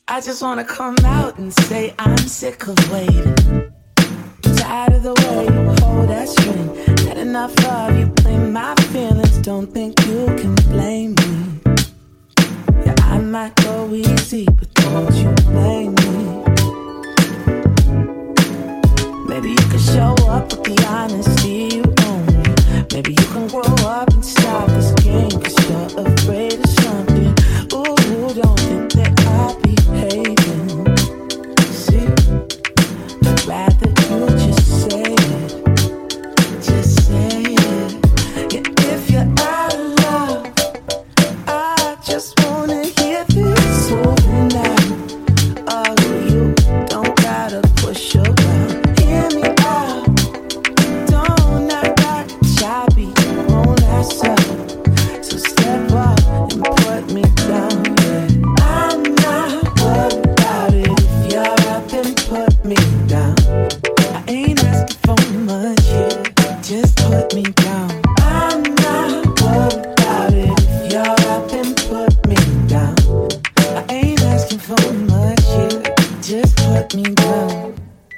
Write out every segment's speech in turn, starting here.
I just wanna come out and say I'm sick of waiting. Tired of the way you hold that string. Had enough of you playing my feelings. Don't think you can blame me. Yeah, I might go easy, but don't you blame me. Maybe you can show up with the honesty you own. Maybe you can grow up and stop this game, 'cause you're afraid of something. Ooh, don't think that I'll be hating. See, I'd rather you just say it. Just say it. Yeah, if you're out of love, I just wanna hear this over now. Oh, you don't gotta push around. Hear me out. Don't act like shabby on that side. So step up and put me down. Yeah. I'm not worried about it if you're up and put me down. I ain't asking for much, yeah. Just put me down. I'm not worried about it if you're up and put me down. I ain't asking for much, yeah. Just put me down.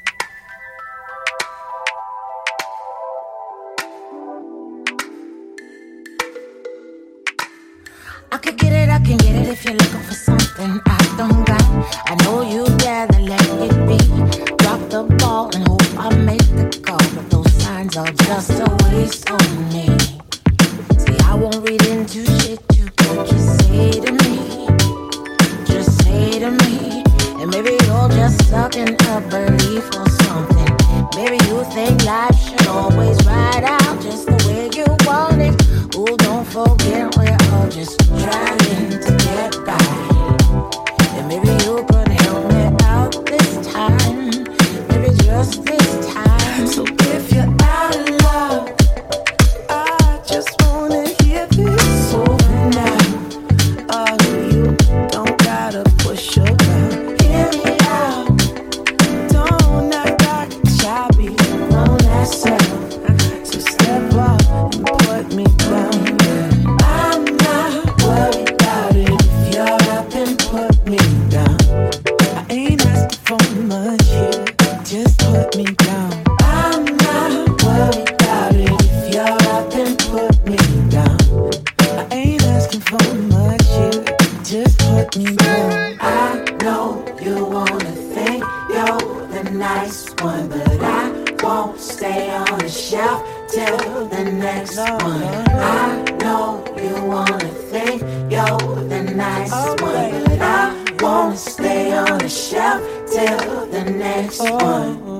I could get it, I can get it if you're looking for something I don't got. I know you'd rather let it be. Drop the ball and hope I make the call, but those signs are just a waste on me. See, I won't read into shit you could just say to me. Just say to me. And maybe you're just stuck in a belief or something. Maybe you think life should always ride out just the way you want it. Ooh, don't forget we're all just trying to get by. And maybe you could help me out this time. Maybe just this time. So if you're out of love, I just wanna hear this over now. Oh, you don't gotta push around. Hear me out. Don't act like shabby on that side. So step up and put me down. Yeah. I'm not worried about it if you're up and put me down. I ain't asking for much, yeah. Just put me down. I'm not worried about it if you're up and put me down. I ain't asking for much, yeah. Just put me down. I know you wanna think you're the nice one, but I won't stay on the shelf till the next one. I know you wanna think you're the nice one, but I won't stay on the shelf till the next one.